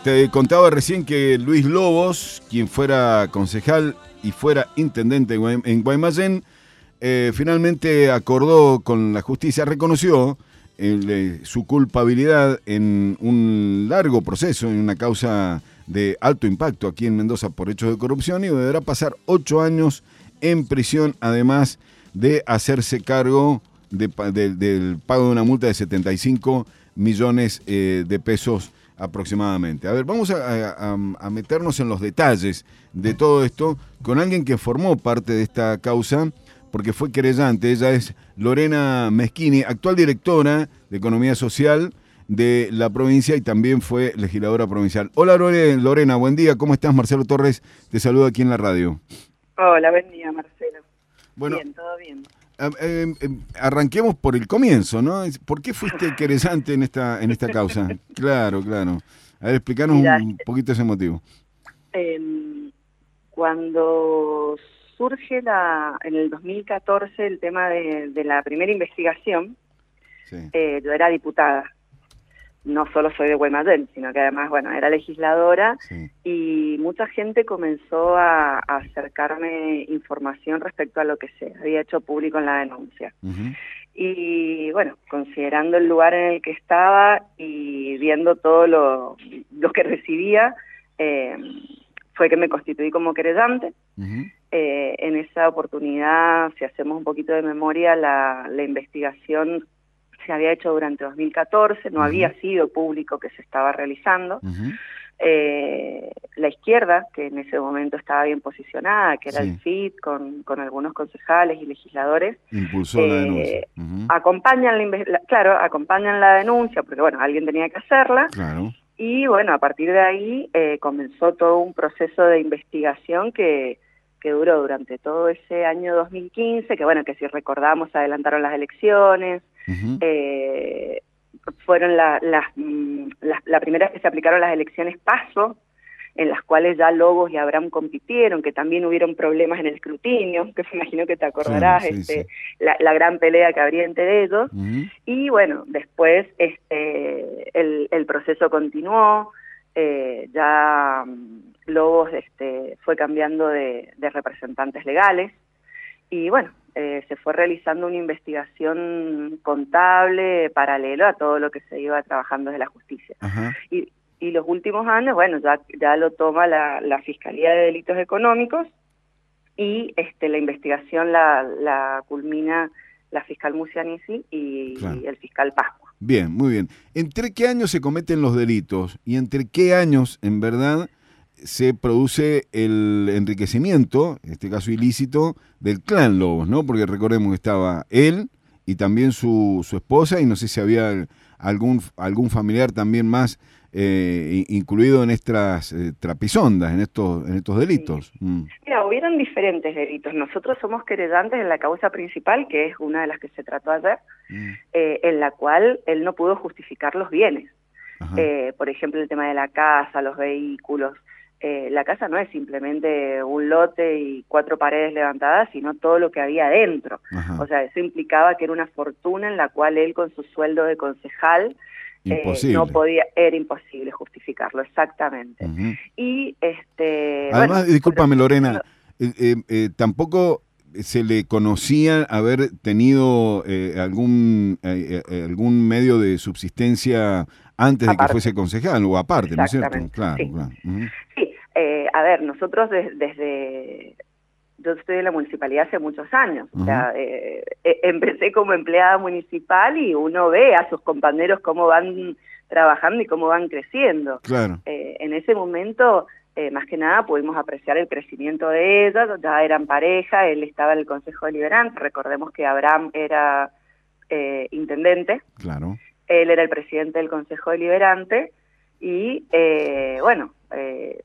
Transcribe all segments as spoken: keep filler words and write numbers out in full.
te contaba recién que Luis Lobos, quien fuera concejal y fuera intendente en Guaymallén, eh, finalmente acordó con la justicia, reconoció eh, su culpabilidad en un largo proceso, en una causa de alto impacto aquí en Mendoza por hechos de corrupción, y deberá pasar ocho años en prisión, además de hacerse cargo de, de, del pago de una multa de setenta y cinco millones eh, de pesos aproximadamente. A ver, vamos a, a, a meternos en los detalles de todo esto con alguien que formó parte de esta causa, porque fue querellante. Ella es Lorena Meschini, actual directora de Economía Social de la provincia y también fue legisladora provincial. Hola Lorena, buen día, ¿cómo estás? Marcelo Torres te saluda aquí en la radio. Hola, buen día, Marcelo. Bueno, bien, todo bien. Eh, eh, eh, arranquemos por el comienzo, ¿no? ¿Por qué fuiste querellante en esta en esta causa? Claro, claro. A ver, explícanos Mirá, un poquito ese motivo. Eh, cuando surge la en el dos mil catorce el tema de, de la primera investigación, Sí. eh, yo era diputada. No solo soy de Guaymallén, sino que además, bueno, era legisladora, Sí. y mucha gente comenzó a, a acercarme información respecto a lo que se había hecho público en la denuncia. Uh-huh. Y bueno, considerando el lugar en el que estaba y viendo todo lo, lo que recibía, eh, fue que me constituí como querellante. Uh-huh. Eh, en esa oportunidad, si hacemos un poquito de memoria, la, la investigación se había hecho durante dos mil catorce, no uh-huh. había sido público que se estaba realizando. Uh-huh. Eh, la izquierda, que en ese momento estaba bien posicionada, que era Sí. el F I T, con, con algunos concejales y legisladores, impulsó eh, la denuncia. Uh-huh. acompañan la, la, claro, acompañan la denuncia, porque bueno, alguien tenía que hacerla, Claro. y bueno, a partir de ahí eh, comenzó todo un proceso de investigación que, que duró durante todo ese año dos mil quince, que bueno, que si recordamos se adelantaron las elecciones. Uh-huh. eh, fueron la, las, la, la primera vez que se aplicaron las elecciones PASO, en las cuales ya Lobos y Abraham compitieron, que también hubieron problemas en el escrutinio, que me imagino que te acordarás, sí, sí, este, sí. La, la gran pelea que habría entre ellos. Uh-huh. Y bueno, después este, el, el proceso continuó, eh, ya Lobos este, fue cambiando de, de representantes legales, y bueno, eh, se fue realizando una investigación contable paralela a todo lo que se iba trabajando desde la justicia. Uh-huh. Y, y los últimos años, bueno, ya, ya lo toma la, la Fiscalía de Delitos Económicos, y este, la investigación la, la culmina la fiscal Musianisi y, claro. y el fiscal Pascua. Bien, muy bien. ¿Entre qué años se cometen los delitos y entre qué años, en verdad, se produce el enriquecimiento, en este caso ilícito, del clan Lobos, ¿no? Porque recordemos que estaba él y también su, su esposa, y no sé si había algún, algún familiar también más eh, incluido en estas eh, trapisondas, en estos, en estos delitos. Sí. Mm. Mira, hubieron diferentes delitos. Nosotros somos querellantes en la causa principal, que es una de las que se trató ayer, mm. eh, en la cual él no pudo justificar los bienes. Eh, por ejemplo, el tema de la casa, los vehículos. Eh, la casa no es simplemente un lote y cuatro paredes levantadas, sino todo lo que había adentro. Ajá. O sea, eso implicaba que era una fortuna en la cual él, con su sueldo de concejal, eh, no podía, era imposible justificarlo, exactamente. Uh-huh. Y este además, bueno, discúlpame Lorena, eh, eh, eh, tampoco se le conocía haber tenido eh, algún eh, eh, algún medio de subsistencia antes aparte. de que fuese concejal o aparte, ¿no es cierto? Claro, sí. claro. Uh-huh. Sí, eh, a ver, nosotros de, desde... Yo estoy en la municipalidad hace muchos años, uh-huh. o sea, eh, eh, empecé como empleada municipal y uno ve a sus compañeros cómo van trabajando y cómo van creciendo. Claro. Eh, en ese momento, eh, más que nada, pudimos apreciar el crecimiento de ellas, ya eran pareja, él estaba en el Consejo Deliberante, recordemos que Abraham era eh, intendente. Claro. Él era el presidente del Consejo Deliberante y, eh, bueno, eh,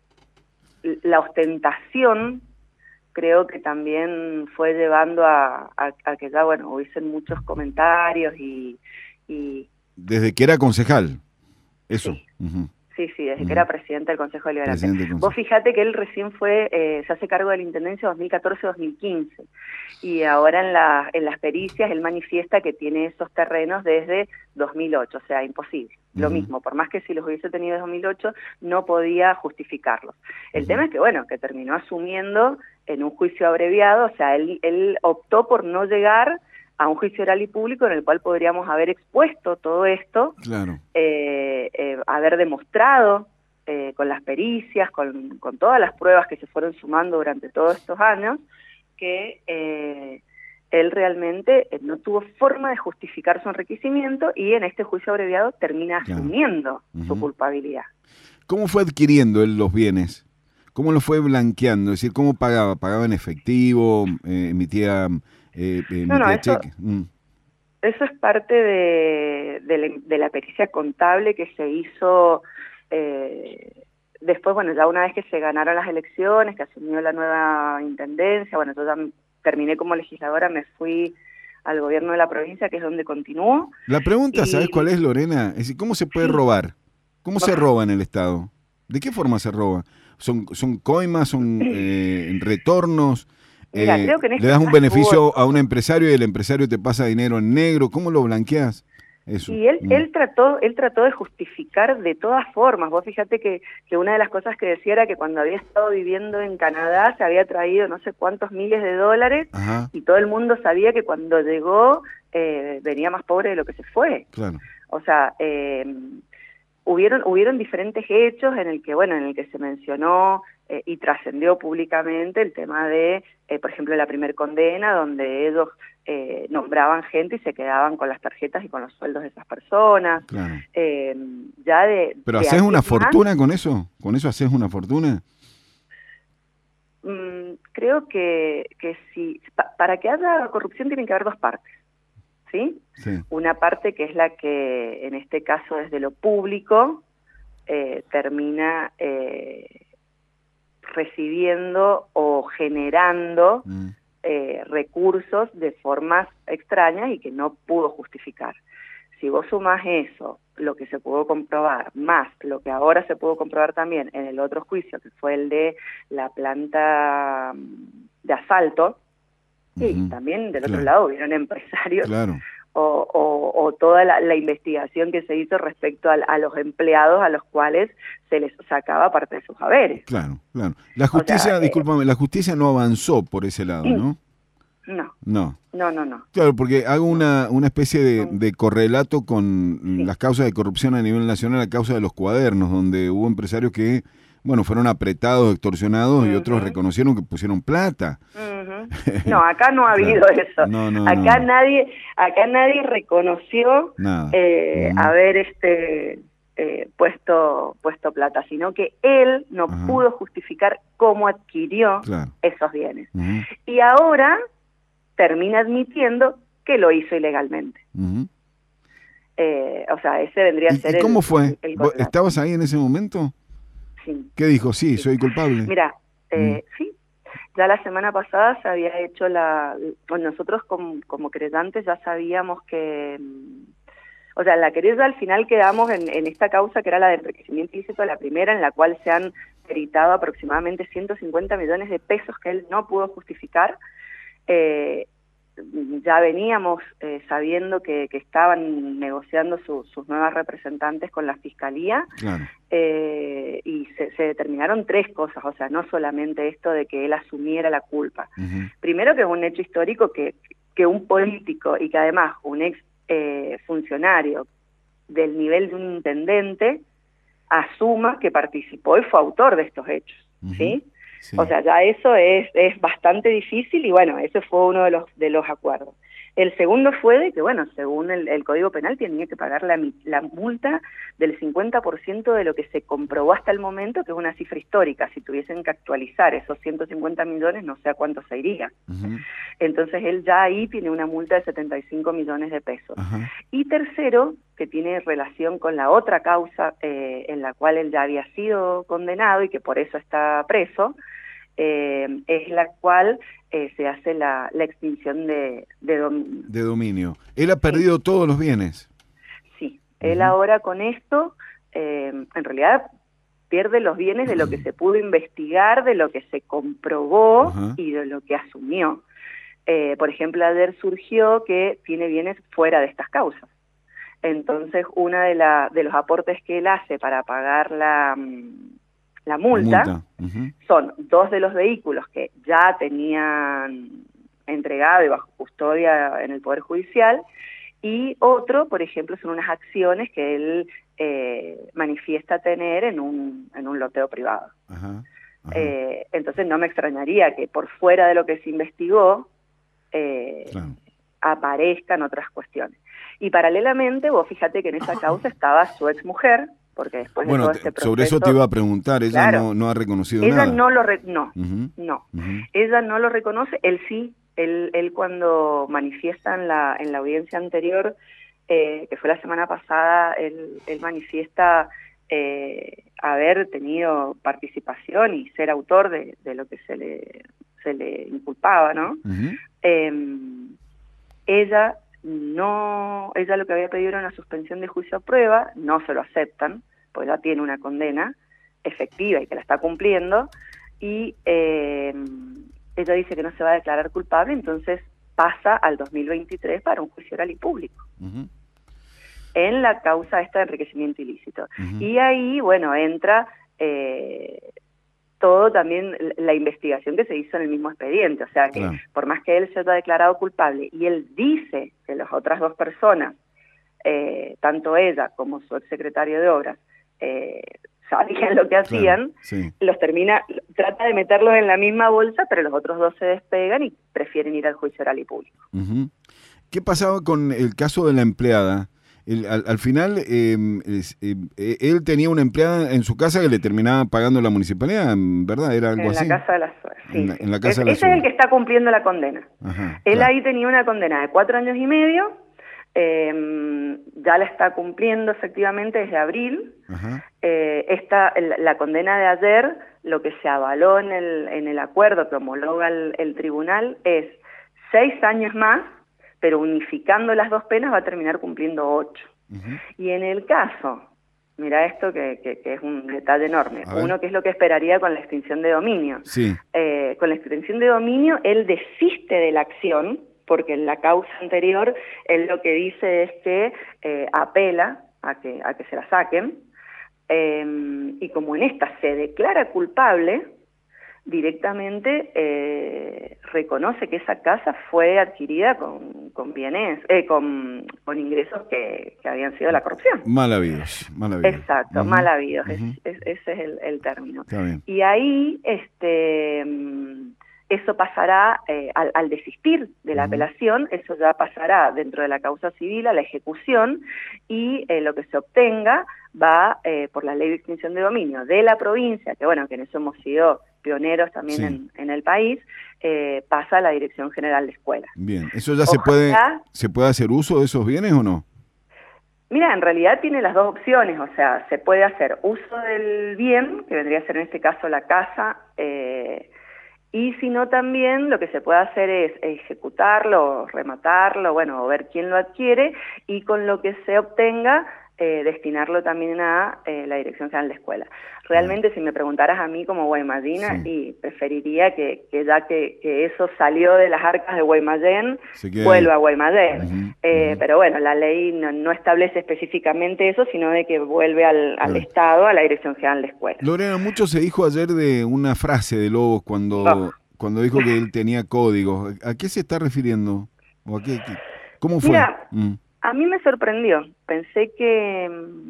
la ostentación creo que también fue llevando a, a, a que ya, bueno, hubiesen muchos comentarios y... y Desde que era concejal, eso. Sí, uh-huh. sí, sí, desde uh-huh. que era presidente del Consejo Deliberante. Consejo. Vos fijate que él recién fue, eh, se hace cargo de la Intendencia dos mil catorce dos mil quince, y ahora en, la, en las pericias él manifiesta que tiene esos terrenos desde dos mil ocho, o sea, imposible. Uh-huh. Lo mismo, por más que si los hubiese tenido en dos mil ocho, no podía justificarlos. El uh-huh. tema es que, bueno, que terminó asumiendo en un juicio abreviado, o sea, él, él optó por no llegar a un juicio oral y público en el cual podríamos haber expuesto todo esto, claro. eh, eh, haber demostrado eh, con las pericias, con, con todas las pruebas que se fueron sumando durante todos estos años, que eh, él realmente eh, no tuvo forma de justificar su enriquecimiento y en este juicio abreviado termina claro. asumiendo uh-huh. su culpabilidad. ¿Cómo fue adquiriendo él los bienes? ¿Cómo lo fue blanqueando? Es decir, ¿cómo pagaba? ¿Pagaba en efectivo? Eh, ¿Emitía, eh, emitía no, no, eso, cheque? Mm. Eso es parte de, de, la, de la pericia contable que se hizo eh, después, bueno, ya una vez que se ganaron las elecciones, que asumió la nueva intendencia, bueno, yo ya terminé como legisladora, me fui al gobierno de la provincia, que es donde continúo. La pregunta, y... ¿sabes cuál es, Lorena? Es decir, ¿cómo se puede sí. robar? ¿Cómo Ajá. se roba en el Estado? ¿De qué forma se roba? ¿Son, son coimas, son eh, retornos? Mira, eh, creo que en este ¿Le das un caso beneficio hubo... a un empresario y el empresario te pasa dinero en negro? ¿Cómo lo blanqueas? Eso. Y él, mm. él trató, él trató de justificar de todas formas. Vos fíjate que, que una de las cosas que decía era que cuando había estado viviendo en Canadá se había traído no sé cuántos miles de dólares. Ajá. Y todo el mundo sabía que cuando llegó eh, venía más pobre de lo que se fue. Claro. O sea, eh, hubieron, hubieron diferentes hechos en el que, bueno, en el que se mencionó eh, y trascendió públicamente el tema de, eh, por ejemplo, la primer condena, donde ellos eh, nombraban gente y se quedaban con las tarjetas y con los sueldos de esas personas. Claro. Eh, ya de, ¿Pero de haces una más, fortuna con eso? ¿Con eso haces una fortuna? Mmm, creo que, que sí. Pa para que haya corrupción tienen que haber dos partes. ¿Sí? Sí. Una parte que es la que, en este caso, desde lo público, eh, termina eh, recibiendo o generando mm. eh, recursos de formas extrañas y que no pudo justificar. Si vos sumás eso, lo que se pudo comprobar, más lo que ahora se pudo comprobar también en el otro juicio, que fue el de la planta de asfalto, sí, uh-huh. también del claro. otro lado hubieron empresarios claro. o, o, o toda la, la investigación que se hizo respecto a, a los empleados a los cuales se les sacaba parte de sus haberes. Claro, claro. La justicia, o sea, discúlpame, eh, la justicia no avanzó por ese lado, ¿no? No. No. No, no, no. Claro, porque hago una, una especie de, de correlato con sí. las causas de corrupción a nivel nacional, la causa de los cuadernos, donde hubo empresarios que, bueno, fueron apretados, extorsionados, uh-huh. y otros reconocieron que pusieron plata. Uh-huh. No, acá no ha habido claro. eso. No, no, acá no. nadie, acá nadie reconoció eh, uh-huh. haber este eh, puesto puesto plata, sino que él no uh-huh. pudo justificar cómo adquirió claro. esos bienes. Uh-huh. Y ahora termina admitiendo que lo hizo ilegalmente. Uh-huh. eh, o sea, ese vendría a ser ¿Y, y cómo el, fue? El, el ¿Estabas ahí en ese momento? Sí. ¿Qué dijo? Sí, sí. soy culpable. Mira, eh, mm. sí, ya la semana pasada se había hecho la... Bueno, nosotros como, como creyentes ya sabíamos que... O sea, la querella al final quedamos en, en esta causa que era la de enriquecimiento ilícito, la primera, en la cual se han peritado aproximadamente ciento cincuenta millones de pesos que él no pudo justificar. Eh, ya veníamos eh, sabiendo que, que estaban negociando su, sus nuevas representantes con la Fiscalía, claro. eh, y se, se determinaron tres cosas, o sea, no solamente esto de que él asumiera la culpa. Uh-huh. Primero, que es un hecho histórico que, que un político y que además un ex eh, funcionario del nivel de un intendente asuma que participó y fue autor de estos hechos, uh-huh. ¿sí? Sí. O sea, ya eso es, es bastante difícil y bueno, ese fue uno de los de los acuerdos. El segundo fue de que, bueno, según el, el Código Penal tenía que pagar la, la multa del cincuenta por ciento de lo que se comprobó hasta el momento, que es una cifra histórica. Si tuviesen que actualizar esos ciento cincuenta millones, no sé a cuánto se iría. Uh-huh. Entonces él ya ahí tiene una multa de setenta y cinco millones de pesos. Uh-huh. Y tercero, que tiene relación con la otra causa eh, en la cual él ya había sido condenado y que por eso está preso, eh, es la cual eh, se hace la, la extinción de, de dominio. De dominio. ¿Él ha perdido sí. todos los bienes? Sí. Uh-huh. Él ahora con esto eh, en realidad pierde los bienes de lo que se pudo investigar, de lo que se comprobó uh-huh. y de lo que asumió. Eh, por ejemplo, ayer surgió que tiene bienes fuera de estas causas. Entonces, uno de, la, de los aportes que él hace para pagar la, la multa, multa. Uh-huh. son dos de los vehículos que ya tenían entregado y bajo custodia en el Poder Judicial, y otro, por ejemplo, son unas acciones que él eh, manifiesta tener en un, en un loteo privado. Ajá, ajá. Eh, entonces no me extrañaría que por fuera de lo que se investigó eh, claro. aparezcan otras cuestiones. Y paralelamente, vos fíjate que en esa causa estaba su exmujer, porque después bueno, de todo este proceso... sobre eso te iba a preguntar, ella claro, no, no ha reconocido ella nada. Ella no lo... Re, no, uh-huh. no. Uh-huh. Ella no lo reconoce, él sí. Él, él cuando manifiesta en la, en la audiencia anterior, eh, que fue la semana pasada, él, él manifiesta eh, haber tenido participación y ser autor de, de lo que se le, se le inculpaba, ¿no? Uh-huh. Eh, ella no, ella lo que había pedido era una suspensión de juicio a prueba, no se lo aceptan, pues ya tiene una condena efectiva y que la está cumpliendo, y... Eh, ella dice que no se va a declarar culpable, entonces pasa al dos mil veintitrés para un juicio oral y público. Uh-huh. En la causa esta de enriquecimiento ilícito. Uh-huh. Y ahí, bueno, entra eh, todo también la investigación que se hizo en el mismo expediente. O sea que claro. por más que él se haya declarado culpable y él dice que las otras dos personas, eh, tanto ella como su exsecretario de Obras, eh, sabían lo que hacían, claro, sí. los termina, trata de meterlos en la misma bolsa, pero los otros dos se despegan y prefieren ir al juicio oral y público. Uh-huh. ¿Qué pasaba con el caso de la empleada? El, al, al final, eh, es, eh, él tenía una empleada en su casa que le terminaba pagando la municipalidad, ¿verdad? ¿Era algo en así? En la casa de la suegra, sí. En la, sí. en la casa es, de la ese suegra. es el que está cumpliendo la condena. Ajá, él claro. ahí tenía una condena de cuatro años y medio, eh, ya la está cumpliendo efectivamente desde abril. Ajá. Eh, esta, la, la condena de ayer, lo que se avaló en el, en el acuerdo que homologa el, el tribunal es seis años más, pero unificando las dos penas va a terminar cumpliendo ocho. Uh-huh. Y en el caso, mira esto que, que, que es un detalle enorme, uno que es lo que esperaría con la extinción de dominio. Sí. Eh, con la extinción de dominio, él desiste de la acción, porque en la causa anterior, él lo que dice es que eh, apela a que, a que se la saquen, eh, y como en esta se declara culpable, directamente eh, reconoce que esa casa fue adquirida con, con bienes, eh, con, con ingresos que, que habían sido la corrupción. Mal habidos, mal habidos. Exacto, uh-huh. mal habidos, uh-huh. es, es, ese es el, el término. Está bien. Y ahí, este, eso pasará, eh, al, al desistir de la uh-huh. apelación, eso ya pasará dentro de la causa civil a la ejecución, y eh, lo que se obtenga va eh, por la ley de extinción de dominio de la provincia, que bueno, que en eso hemos sido pioneros también sí. en, en el país, eh, pasa a la Dirección General de Escuelas. Bien, ¿eso ya Ojalá, se puede se puede hacer uso de esos bienes o no? Mira, en realidad tiene las dos opciones, o sea, se puede hacer uso del bien, que vendría a ser en este caso la casa, eh, y si no también lo que se puede hacer es ejecutarlo, rematarlo, bueno, o ver quién lo adquiere, y con lo que se obtenga, Eh, destinarlo también a eh, la Dirección General de Escuela. Realmente, uh-huh. si me preguntaras a mí como guaymallina, sí. y preferiría que, que ya que, que eso salió de las arcas de Guaymallén, vuelva a Guaymallén. Uh-huh. Eh, uh-huh. Pero bueno, la ley no, no establece específicamente eso, sino de que vuelve al, al uh-huh. Estado, a la Dirección General de Escuela. Lorena, mucho se dijo ayer de una frase de Lobos cuando, oh. cuando dijo que él tenía códigos. ¿A qué se está refiriendo? ¿O a qué, qué? ¿Cómo fue? Mira, mm. a mí me sorprendió. Pensé que,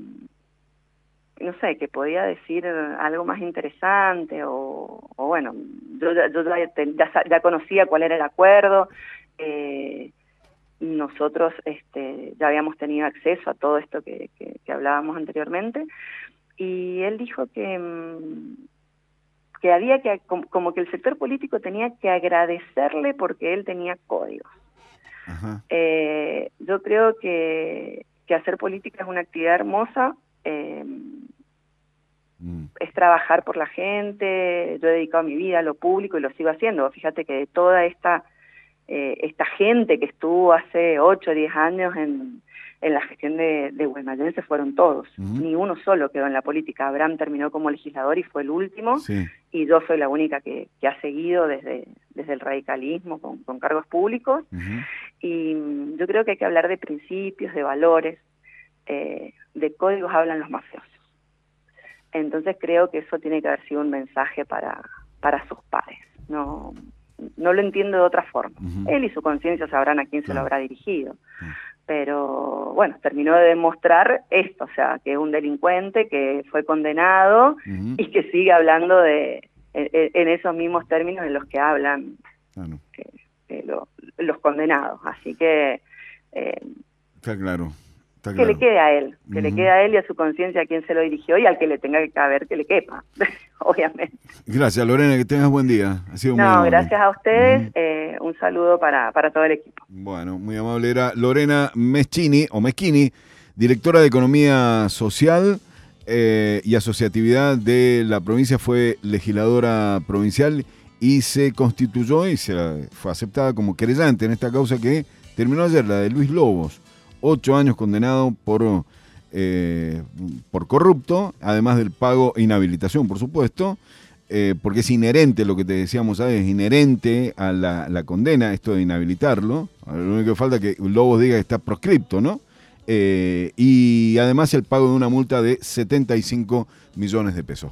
no sé, que podía decir algo más interesante o, o bueno, yo, yo ya, ya, ya conocía cuál era el acuerdo, eh, nosotros este, ya habíamos tenido acceso a todo esto que, que, que hablábamos anteriormente, y él dijo que, que había que, como que el sector político tenía que agradecerle porque él tenía códigos. Ajá. Eh, yo creo que, que hacer política es una actividad hermosa, eh, mm. es trabajar por la gente. Yo he dedicado mi vida a lo público y lo sigo haciendo. Fíjate que de toda esta eh, esta gente que estuvo hace ocho o diez años en, en la gestión de, de Guaymallén se fueron todos, uh-huh. ni uno solo quedó en la política. Abraham terminó como legislador y fue el último, sí. y yo soy la única que, que ha seguido desde, desde el radicalismo con, con cargos públicos, uh-huh. y yo creo que hay que hablar de principios, de valores, eh, de códigos hablan los mafiosos. Entonces creo que eso tiene que haber sido un mensaje para, para sus pares. No, no lo entiendo de otra forma. Uh-huh. Él y su conciencia sabrán a quién se lo habrá dirigido. Uh-huh. Pero bueno, terminó de demostrar esto, o sea, que es un delincuente que fue condenado uh-huh. y que sigue hablando de en, en esos mismos términos en los que hablan ah, no. eh, eh, lo, los condenados. Así que... Eh, Está claro. Está que claro. le quede a él, que uh-huh. le quede a él y a su conciencia a quien se lo dirigió y al que le tenga que caber que le quepa, obviamente. Gracias, Lorena, que tengas buen día. Ha sido no, muy amable. Gracias a ustedes, uh-huh. eh, un saludo para, para todo el equipo. Bueno, muy amable. Era Lorena Meschini, o Meschini, directora de Economía Social eh, y Asociatividad de la provincia, fue legisladora provincial y se constituyó y se fue aceptada como querellante en esta causa que terminó ayer, la de Luis Lobos. Ocho años condenado por, eh, por corrupto, además del pago e inhabilitación, por supuesto, eh, porque es inherente, lo que te decíamos, ¿sabes? Es inherente a la, la condena, esto de inhabilitarlo. Lo único que falta es que Lobos diga que está proscripto, ¿no? Eh, y además el pago de una multa de setenta y cinco millones de pesos.